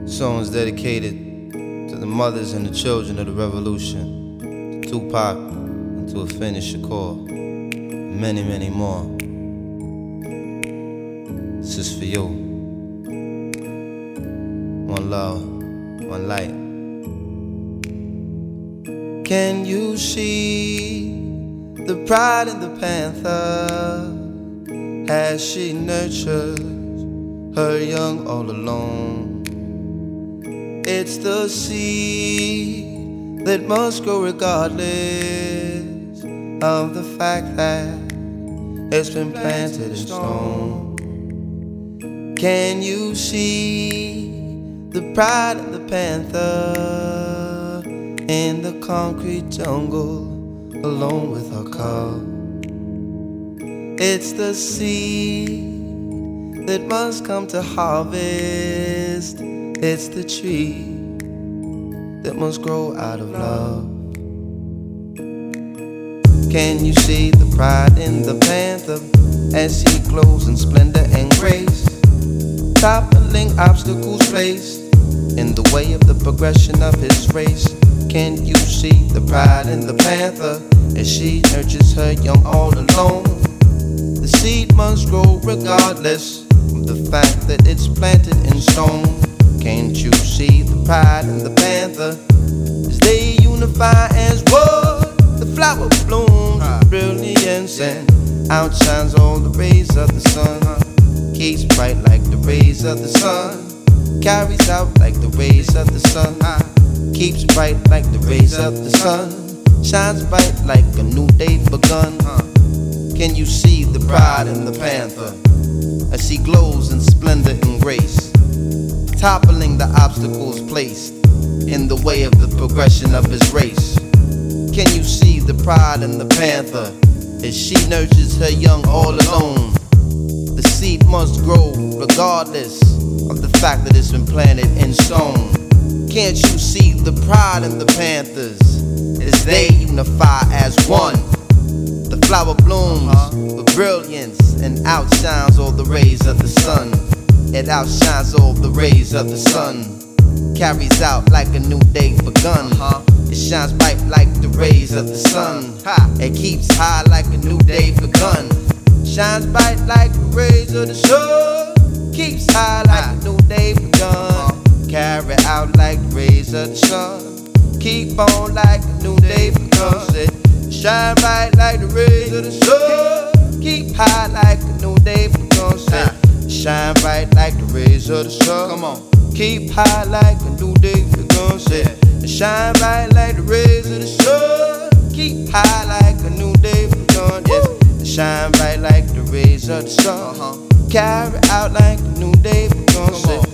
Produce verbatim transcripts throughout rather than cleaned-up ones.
Songs dedicated to the mothers and the children of the revolution, to Tupac and to Afeni Shakur, and many, many more. This is for you. One love, one light. Can you see the pride in the panther as she nurtures her young all alone? It's the seed that must grow regardless of the fact that it's been planted in stone. Can you see the pride of the panther in the concrete jungle alone with her cub? It's the seed that must come to harvest. It's the tree that must grow out of love. Can you see the pride in the panther as he glows in splendor and grace, toppling obstacles placed in the way of the progression of his race? Can you see the pride in the panther as she nurtures her young all alone? The seed must grow regardless of the fact that it's planted in stone. Can't you see the pride in the panther as they unify as one? The flower blooms with brilliance and outshines all the rays of the sun. Keeps bright like the rays of the sun, carries out like the rays of the sun. Keeps bright like the rays of the sun, shines bright like a new day begun. Can you see the pride in the panther as she glows in splendor and grace, toppling the obstacles placed in the way of the progression of his race? Can you see the pride in the panther as she nurtures her young all alone? The seed must grow regardless of the fact that it's been planted in stone. Can't you see the pride in the panthers as they unify as one? The flower blooms with brilliance and outshines all the rays of the sun. It outshines all the rays of the sun, carries out like a new day begun. It shines bright like the rays of the sun. It keeps high like a new day begun. Shines bright like the rays of the sun, keeps high like a new day begun. Carry out like the rays of the sun, keep on like a new day begun. Shine bright like the rays of the sun, keep high like a new day begun. Shine bright like the rays of the sun. Come on. Keep high like a new day begun. Shine bright like the rays of the sun. Keep high like a new day begun. Yes. Shine bright like the rays of the sun. Uh-huh. Carry out like a new day begun.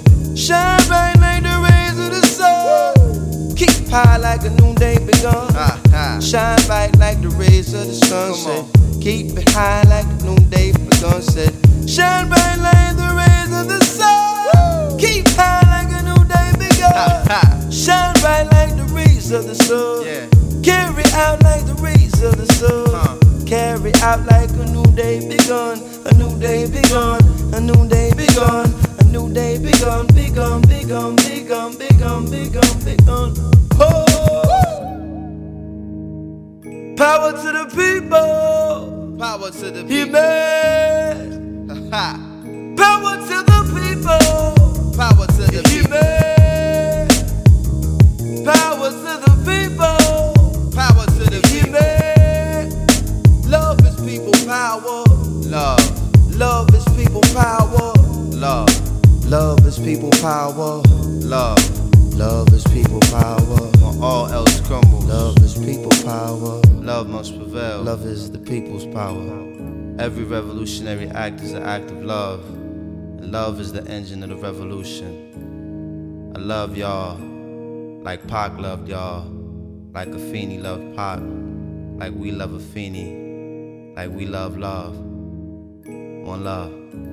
Shine bright like the rays of the sun. Keep high like a new day begun. Uh-huh. Shine bright like the rays of the sun. Keep it high like a new day begun. Shine bright like the rays of the sun. Woo! Keep high like a new day begun. Shine bright like the rays of the sun. Yeah. Carry out like the rays of the sun. Huh. Carry out like a new day begun. A new day begun. A new day begun. A new day begun. Begun, begun, begun, begun, begun, begun. Oh! Power to the people. Power to the people. He made. Power to the people. Power to the people. Power to the people. Power to the people. Love is people power. Love. Love is people power. Love. Love is people power. Love. Love is people power. When all else crumbles, love is people power. Love must prevail. Love is the people's power. Every revolutionary act is an act of love, and love is the engine of the revolution. I love y'all like Pac loved y'all, like Afeni loved Pac, like we love Afeni, like we love love. One love.